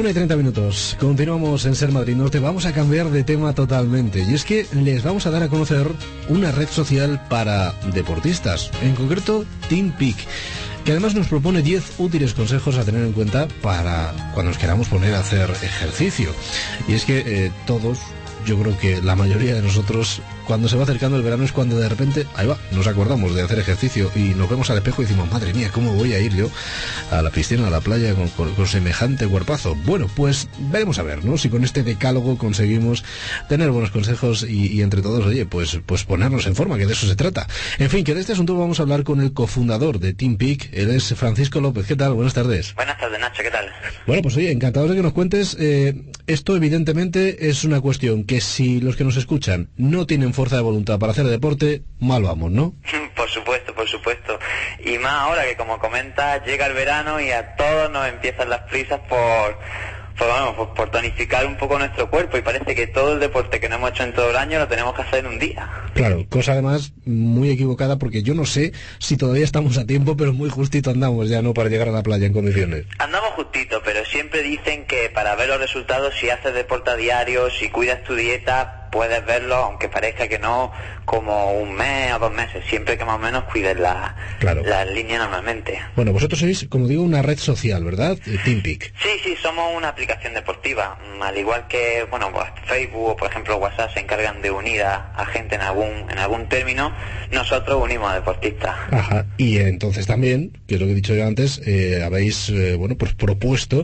21:30. Continuamos en Ser Madrid Norte. Vamos a cambiar de tema totalmente. Y es que les vamos a dar a conocer una red social para deportistas. En concreto, Team Peak, que además nos propone 10 útiles consejos a tener en cuenta para cuando nos queramos poner a hacer ejercicio. Y es que todos, yo creo que la mayoría de nosotros, cuando se va acercando el verano es cuando de repente, ahí va, nos acordamos de hacer ejercicio y nos vemos al espejo y decimos, madre mía, ¿cómo voy a ir yo a la piscina, a la playa con semejante cuerpazo? Bueno, pues veremos a ver, ¿no? Si con este decálogo conseguimos tener buenos consejos y entre todos, oye, pues ponernos en forma, que de eso se trata. En fin, que de este asunto vamos a hablar con el cofundador de Team Peak. Él es Francisco López. ¿Qué tal? Buenas tardes. Buenas tardes, Nacho. ¿Qué tal? Bueno, pues oye, encantado de que nos cuentes. Esto evidentemente es una cuestión que si los que nos escuchan no tienen fuerza de voluntad para hacer deporte, mal vamos, ¿no? Por supuesto, por supuesto. Y más ahora que, como comentas, llega el verano y a todos nos empiezan las prisas por tonificar un poco nuestro cuerpo, y parece que todo el deporte que no hemos hecho en todo el año lo tenemos que hacer en un día. Claro, cosa además muy equivocada, porque yo no sé si todavía estamos a tiempo, pero muy justito andamos ya, ¿no?, para llegar a la playa en condiciones. Andamos justito, pero siempre dicen que para ver los resultados, si haces deporte a diario, si cuidas tu dieta, puedes verlo, aunque parezca que no, como un mes o 2 meses, siempre que más o menos cuides la línea normalmente. Bueno, vosotros sois, como digo, una red social, ¿verdad? Team Peak. Sí, somos una aplicación deportiva. Al igual que, bueno, pues Facebook o, por ejemplo, WhatsApp se encargan de unir a gente en algún término, nosotros unimos a deportistas. Ajá, y entonces también, que es lo que he dicho yo antes, habéis, pues propuesto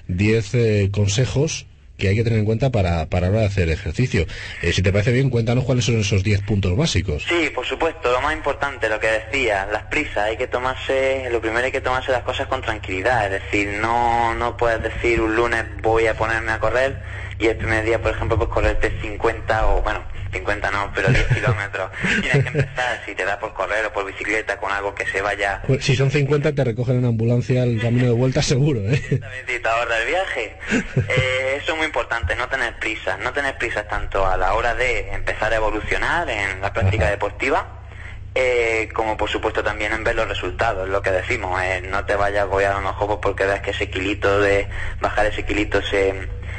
10 consejos que hay que tener en cuenta para hora de hacer ejercicio. Si te parece bien, cuéntanos cuáles son esos 10 puntos básicos. Sí, por supuesto, lo más importante, lo que decía, las prisas, lo primero hay que tomarse las cosas con tranquilidad, es decir, no puedes decir un lunes voy a ponerme a correr y el primer día, por ejemplo, pues correrte 50 o, bueno, 50 no, pero 10 kilómetros. Tienes que empezar, si te da por correr o por bicicleta, con algo que se vaya... Pues si son 50 te recogen en ambulancia el camino de vuelta seguro, ¿eh? Exactamente, y te ahorra el viaje. Eso es muy importante, no tener prisas tanto a la hora de empezar a evolucionar en la práctica deportiva, como por supuesto también en ver los resultados, lo que decimos, no te vayas a agobiar a lo mejor porque ves que ese kilito de bajar ese kilito se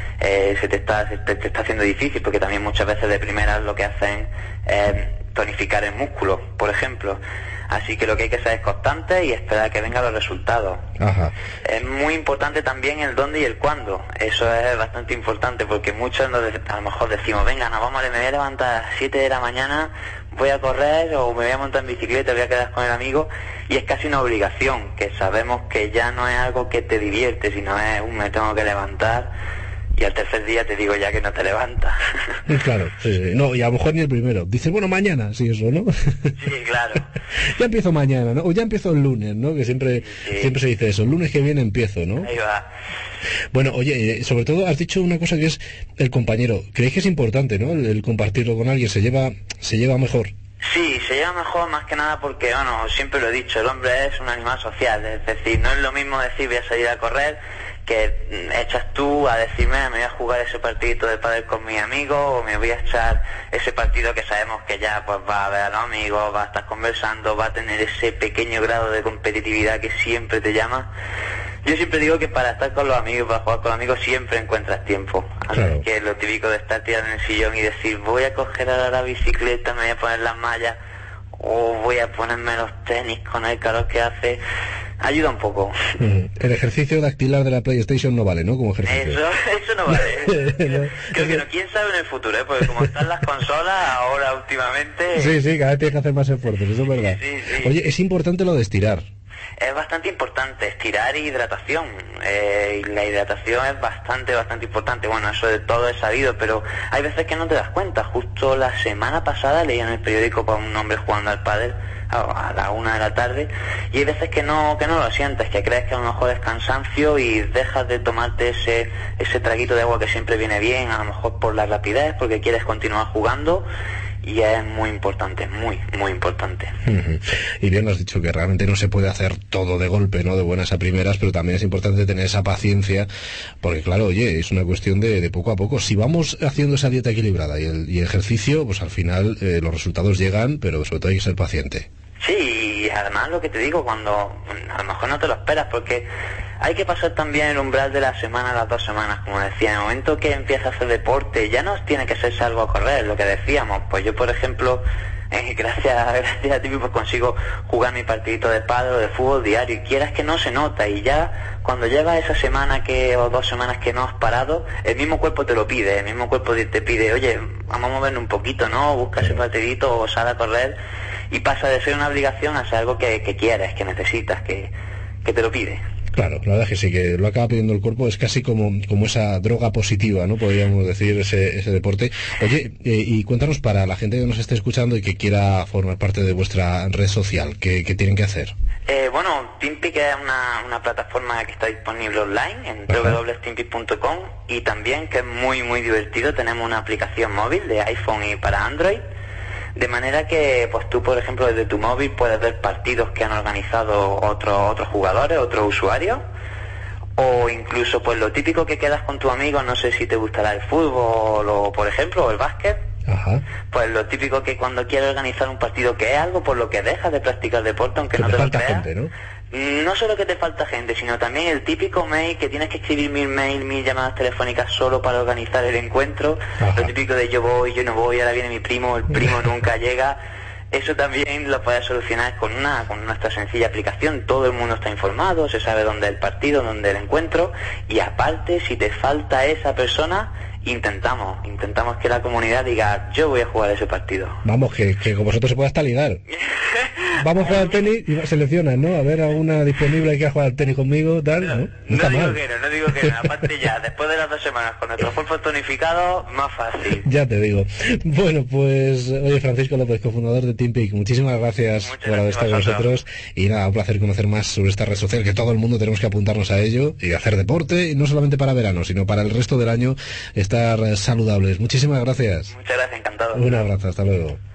te está haciendo difícil, porque también muchas veces de primeras lo que hacen es tonificar el músculo, por ejemplo. Así que lo que hay que ser es constante y esperar a que vengan los resultados. Ajá. Es muy importante también el dónde y el cuándo. Eso es bastante importante, porque muchos a lo mejor decimos, venga, me voy a levantar a las 7 de la mañana, voy a correr o me voy a montar en bicicleta, voy a quedar con el amigo, y es casi una obligación, que sabemos que ya no es algo que te divierte, sino es me tengo que levantar. Y al tercer día te digo ya que no te levantas. Claro, sí. No, y a lo mejor ni el primero. Dices, bueno, mañana, sí, eso, ¿no? Sí, claro. Ya empiezo mañana, ¿no? O ya empiezo el lunes, ¿no? Que siempre se dice eso. El lunes que viene empiezo, ¿no? Ahí va. Bueno, oye, sobre todo has dicho una cosa que es el compañero. ¿Creéis que es importante, no? El compartirlo con alguien, se lleva mejor. Sí, se lleva mejor más que nada porque, bueno, siempre lo he dicho, el hombre es un animal social. Es decir, no es lo mismo decir voy a salir a correr, que echas tú a decirme me voy a jugar ese partidito de pádel con mis amigos, o me voy a echar ese partido que sabemos que ya pues va a ver a los amigos, va a estar conversando, va a tener ese pequeño grado de competitividad que siempre te llama. Yo siempre digo que para estar con los amigos, para jugar con los amigos, siempre encuentras tiempo. Claro. Que es lo típico de estar tirado en el sillón y decir voy a coger ahora la bicicleta, me voy a poner las mallas, o voy a ponerme los tenis con el calor que hace. Ayuda un poco. El ejercicio dactilar de la PlayStation no vale, ¿no? Como ejercicio. Eso no vale. Creo que no. ¿Quién sabe en el futuro, Porque como están las consolas ahora últimamente... Sí, cada vez tienes que hacer más esfuerzos, eso es verdad. Sí. Oye, es importante lo de estirar. Es bastante importante, estirar y hidratación. Y la hidratación es bastante importante. Bueno, eso de todo es sabido, pero hay veces que no te das cuenta. Justo la semana pasada leí en el periódico para un hombre jugando al pádel a la 1 de la tarde, y hay veces que no lo sientes, que crees que a lo mejor es cansancio y dejas de tomarte ese traguito de agua que siempre viene bien, a lo mejor por la rapidez, porque quieres continuar jugando. Y es muy importante, muy importante. Y bien, has dicho que realmente no se puede hacer todo de golpe, ¿no? De buenas a primeras, pero también es importante tener esa paciencia, porque claro, oye, es una cuestión de poco a poco. Si vamos haciendo esa dieta equilibrada y el ejercicio, pues al final los resultados llegan, pero sobre todo hay que ser paciente. Sí, y además lo que te digo, cuando a lo mejor no te lo esperas, porque hay que pasar también el umbral de la semana a las 2 semanas, como decía. En el momento que empieza a hacer deporte, ya no tiene que ser salvo a correr, lo que decíamos. Pues yo, por ejemplo, gracias a ti, pues consigo jugar mi partidito de pádel o de fútbol diario, y quieras que no, se nota, y ya cuando llevas esa semana o 2 semanas que no has parado, el mismo cuerpo te lo pide, el mismo cuerpo te pide, oye, vamos a movernos un poquito, ¿no? Busca ese partidito o sal a correr, y pasa de ser una obligación a ser algo que quieres, que necesitas, que te lo pide. Claro, la verdad es que sí, que lo acaba pidiendo el cuerpo, es casi como esa droga positiva, ¿no? Podríamos decir, ese deporte. Oye, y cuéntanos, para la gente que nos esté escuchando y que quiera formar parte de vuestra red social, ¿qué tienen que hacer? Bueno, TeamPeak es una plataforma que está disponible online en www.teampeak.com, y también, que es muy muy divertido, tenemos una aplicación móvil de iPhone y para Android, de manera que pues tú, por ejemplo, desde tu móvil puedes ver partidos que han organizado otros jugadores, otros usuarios, o incluso pues lo típico que quedas con tus amigos, no sé si te gustará el fútbol o, por ejemplo, o el básquet. Ajá. Pues lo típico que cuando quieres organizar un partido, que es algo por lo que dejas de practicar deporte, aunque que no te lo falta creas. Gente, ¿no? No solo que te falta gente, sino también el típico mail que tienes que escribir 1000 mails, 1000 llamadas telefónicas solo para organizar el encuentro. Ajá. Lo típico de yo voy, yo no voy, ahora viene mi primo, el primo nunca llega. Eso también lo puedes solucionar con nuestra sencilla aplicación. Todo el mundo está informado, se sabe dónde es el partido, dónde es el encuentro, y aparte, si te falta esa persona, intentamos que la comunidad diga, yo voy a jugar ese partido. Vamos, que con vosotros se puede hasta ligar. Vamos a jugar al tenis y seleccionas, ¿no? A ver, alguna disponible que quiera jugar al tenis conmigo, tal, ¿no? No digo que no. Aparte ya, después de las 2 semanas, con nuestro cuerpo tonificado, más fácil. Ya te digo. Bueno, pues, oye, Francisco López, cofundador de TeamPeak, muchísimas gracias por haber estado con nosotros. Y nada, un placer conocer más sobre esta red social, que todo el mundo tenemos que apuntarnos a ello y hacer deporte, y no solamente para verano, sino para el resto del año, estar saludables. Muchísimas gracias. Muchas gracias, encantado. Un abrazo, hasta luego.